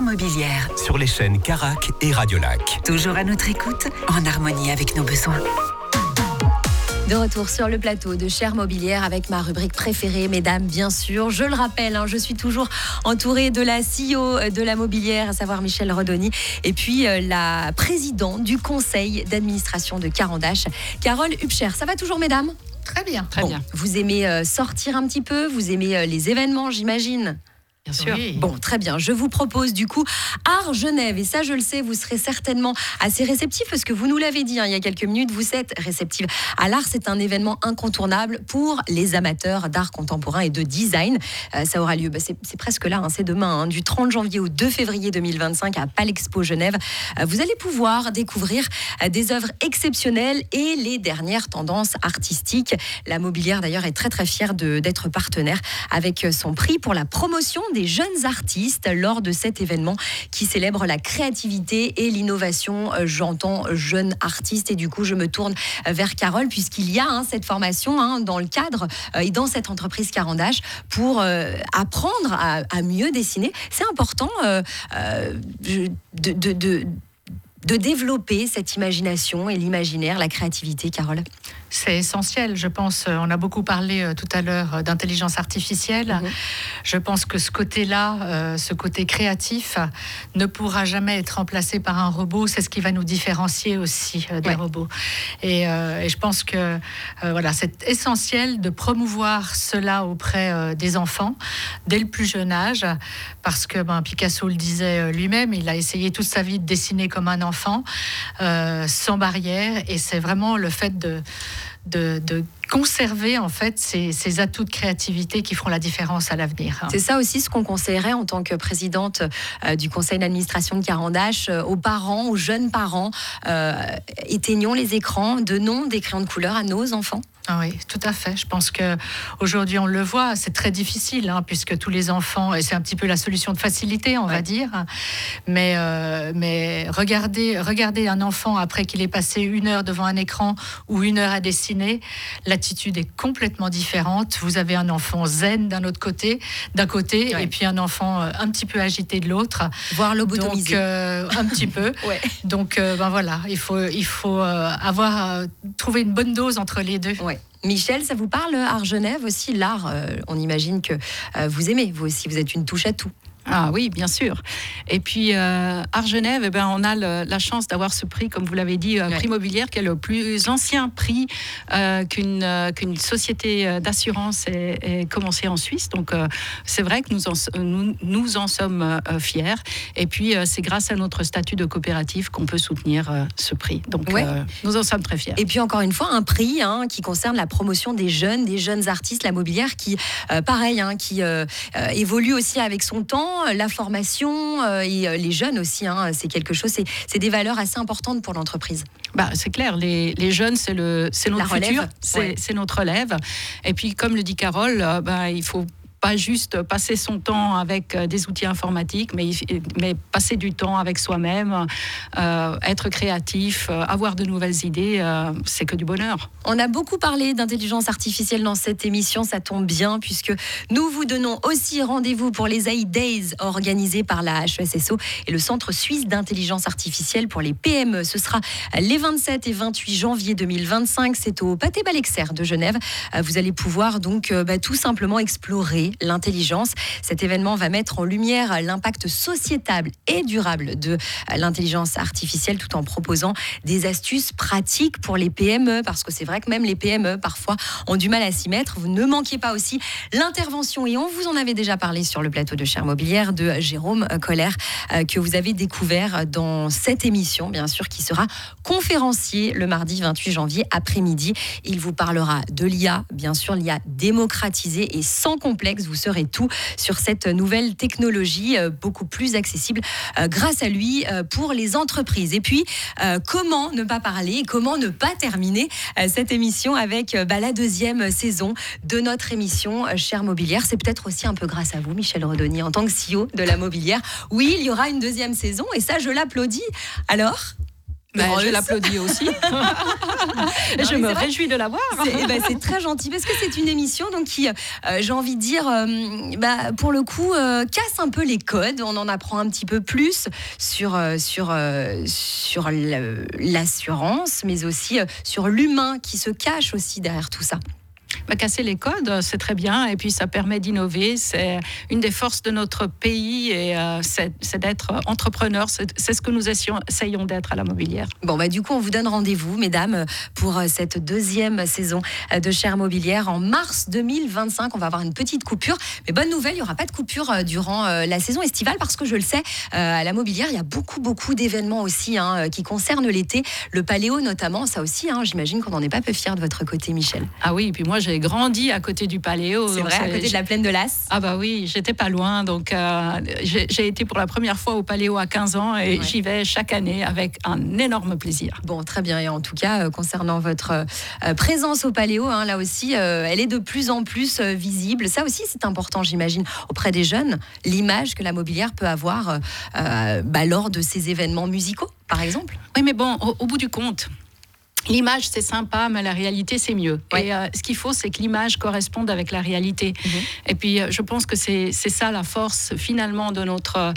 Mobilière. Sur les chaînes Carac et Radiolac. Toujours à notre écoute, en harmonie avec nos besoins. De retour sur le plateau de Cher Mobilière avec ma rubrique préférée, mesdames, bien sûr. Je le rappelle, je suis toujours entourée de la CEO de la Mobilière, à savoir Michel Redoni, et puis la présidente du conseil d'administration de Carandache, Carole Hubscher. Ça va toujours, mesdames ? Très bien. Très bien. Vous aimez sortir un petit peu ? Vous aimez les événements, j'imagine ? Bien sûr. Oui. Bon, très bien. Je vous propose du coup Art Genève. Et ça, je le sais, vous serez certainement assez réceptifs parce que vous nous l'avez dit il y a quelques minutes, vous êtes réceptifs à l'art. C'est un événement incontournable pour les amateurs d'art contemporain et de design. Ça aura lieu, c'est presque là, c'est demain, du 30 janvier au 2 février 2025 à Palexpo Genève. Vous allez pouvoir découvrir des œuvres exceptionnelles et les dernières tendances artistiques. La Mobilière, d'ailleurs, est très, très fière d'être partenaire avec son prix pour la promotion des jeunes artistes lors de cet événement qui célèbre la créativité et l'innovation. J'entends jeunes artistes et du coup je me tourne vers Carole puisqu'il y a cette formation dans le cadre et dans cette entreprise Carandache pour apprendre à mieux dessiner. C'est important de développer cette imagination et l'imaginaire, la créativité, Carole. C'est essentiel, je pense. On a beaucoup parlé tout à l'heure d'intelligence artificielle. Je pense que ce côté-là, ce côté créatif, ne pourra jamais être remplacé par un robot. C'est ce qui va nous différencier aussi des robots. Et je pense que c'est essentiel de promouvoir cela auprès des enfants dès le plus jeune âge, parce que Picasso le disait lui-même, il a essayé toute sa vie de dessiner comme un enfant, sans barrière. Et c'est vraiment le fait de conserver en fait ces atouts de créativité qui feront la différence à l'avenir. C'est ça aussi ce qu'on conseillerait en tant que présidente du conseil d'administration de Carandache aux parents, aux jeunes parents. Éteignons les écrans, donnons des crayons de couleur à nos enfants. Ah oui, tout à fait. Je pense qu'aujourd'hui, on le voit, c'est très difficile, puisque tous les enfants, et c'est un petit peu la solution de facilité, on va dire, mais regardez un enfant après qu'il ait passé 1 heure devant un écran ou 1 heure à dessiner, l'attitude est complètement différente. Vous avez un enfant zen d'un côté, et puis un enfant un petit peu agité de l'autre. Voire lobotomisé. Donc, un petit peu. Donc, voilà, il faut trouver une bonne dose entre les deux. Ouais. Michel, ça vous parle, Art Genève aussi? L'art, on imagine que vous aimez, vous aussi, vous êtes une touche à tout. Ah oui, bien sûr. Et puis, Art Genève, on a la chance d'avoir ce prix, comme vous l'avez dit, prix Mobilière, qui est le plus ancien prix qu'une société d'assurance ait commencé en Suisse. Donc, c'est vrai que nous en sommes fiers. Et puis, c'est grâce à notre statut de coopérative qu'on peut soutenir ce prix. Donc, nous en sommes très fiers. Et puis, encore une fois, un prix qui concerne la promotion des jeunes artistes, la Mobilière, qui, pareil, qui évolue aussi avec son temps. La formation et les jeunes aussi, c'est quelque chose, c'est des valeurs assez importantes pour l'entreprise. C'est clair, les jeunes, c'est notre futur, c'est notre relève. Et puis, comme le dit Carole, il faut pas juste passer son temps avec des outils informatiques, mais passer du temps avec soi-même, être créatif, avoir de nouvelles idées, c'est que du bonheur. On a beaucoup parlé d'intelligence artificielle dans cette émission, ça tombe bien, puisque nous vous donnons aussi rendez-vous pour les AI Days organisés par la HESSO et le Centre suisse d'intelligence artificielle pour les PME. Ce sera les 27 et 28 janvier 2025, c'est au Pâté Balexer de Genève. Vous allez pouvoir donc tout simplement explorer l'intelligence. Cet événement va mettre en lumière l'impact sociétal et durable de l'intelligence artificielle tout en proposant des astuces pratiques pour les PME, parce que c'est vrai que même les PME parfois ont du mal à s'y mettre. Vous ne manquez pas aussi l'intervention, et on vous en avait déjà parlé sur le plateau de Cher Mobilière, de Jérôme Koller, que vous avez découvert dans cette émission, bien sûr, qui sera conférencier le mardi 28 janvier après-midi. Il vous parlera de l'IA, bien sûr, l'IA démocratisée et sans complexe. Vous saurez tout sur cette nouvelle technologie beaucoup plus accessible grâce à lui pour les entreprises. Et puis, comment ne pas parler, comment ne pas terminer cette émission avec la deuxième saison de notre émission Cher Mobilière. C'est peut-être aussi un peu grâce à vous, Michel Redoni, en tant que CEO de la Mobilière. Oui, il y aura une deuxième saison et ça, je l'applaudis. Alors Je l'applaudis aussi. Je me réjouis de la voir. C'est très gentil parce que c'est une émission donc, qui, j'ai envie de dire, pour le coup, casse un peu les codes. On en apprend un petit peu plus sur l'assurance, mais aussi sur l'humain qui se cache aussi derrière tout ça. Casser les codes, c'est très bien, et puis ça permet d'innover. C'est une des forces de notre pays, et c'est d'être entrepreneur. C'est ce que nous essayons d'être à la Mobilière. Du coup, on vous donne rendez-vous, mesdames, pour cette deuxième saison de Chère Mobilière en mars 2025. On va avoir une petite coupure, mais bonne nouvelle, il n'y aura pas de coupure durant la saison estivale, parce que je le sais, à la Mobilière, il y a beaucoup d'événements aussi qui concernent l'été. Le Paléo notamment, ça aussi, j'imagine qu'on n'en est pas peu fiers de votre côté, Michel. Ah oui, et puis moi j'ai grandi à côté du Paléo. C'est vrai, à côté de la plaine de l'As. Ah bah oui, j'étais pas loin. Donc j'ai été pour la première fois au Paléo à 15 ans et j'y vais chaque année avec un énorme plaisir. Bon, très bien. Et en tout cas, concernant votre présence au Paléo, là aussi, elle est de plus en plus visible. Ça aussi, c'est important, j'imagine, auprès des jeunes, l'image que la Mobilière peut avoir lors de ces événements musicaux, par exemple. Oui, mais bon, au bout du compte, l'image, c'est sympa, mais la réalité, c'est mieux. Ouais. Et ce qu'il faut, c'est que l'image corresponde avec la réalité. Et puis, je pense que c'est ça la force, finalement, de notre...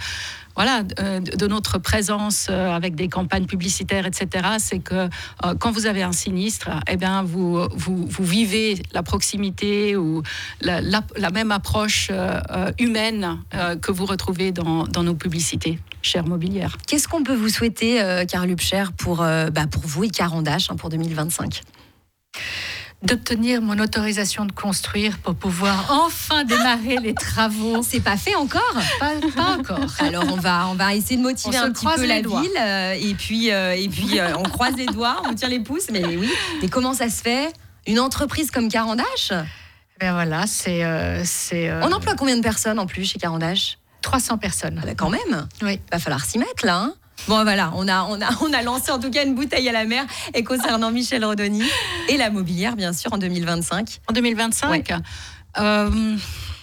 de notre présence avec des campagnes publicitaires, etc. C'est que quand vous avez un sinistre, vous vivez la proximité ou la même approche humaine que vous retrouvez dans nos publicités, Chère Mobilière. Qu'est-ce qu'on peut vous souhaiter, Carl Hübscher, pour vous et Carandache pour 2025 ? D'obtenir mon autorisation de construire pour pouvoir enfin démarrer les travaux. C'est pas fait encore ? Pas encore. Alors on va essayer de motiver un petit peu la ville et puis on croise les doigts, on tire les pouces. Mais oui. Et comment ça se fait ? Une entreprise comme Carandache ? Ben voilà, c'est. On emploie combien de personnes en plus chez Carandache ? 300 personnes. Quand même. Oui. Va falloir s'y mettre là. Bon voilà, on a lancé en tout cas une bouteille à la mer. Et concernant Michel Rodoni et la Mobilière, bien sûr, en 2025. En 2025, qu'il n'y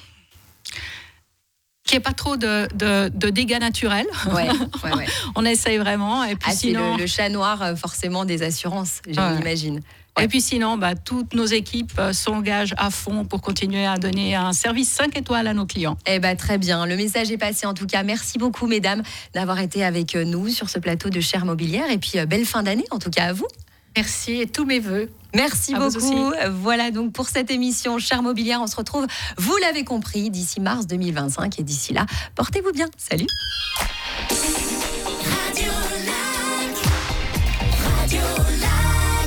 ait pas trop de dégâts naturels. Ouais. On essaye vraiment. Et puis sinon... C'est le chat noir forcément des assurances, j'imagine. Ouais. Et puis sinon, toutes nos équipes s'engagent à fond pour continuer à donner un service 5 étoiles à nos clients. Très bien. Le message est passé en tout cas. Merci beaucoup, mesdames, d'avoir été avec nous sur ce plateau de Chère Mobilière. Et puis, belle fin d'année, en tout cas à vous. Merci et tous mes vœux. Merci beaucoup. Voilà donc pour cette émission Chère Mobilière. On se retrouve, vous l'avez compris, d'ici mars 2025. Et d'ici là, portez-vous bien. Salut.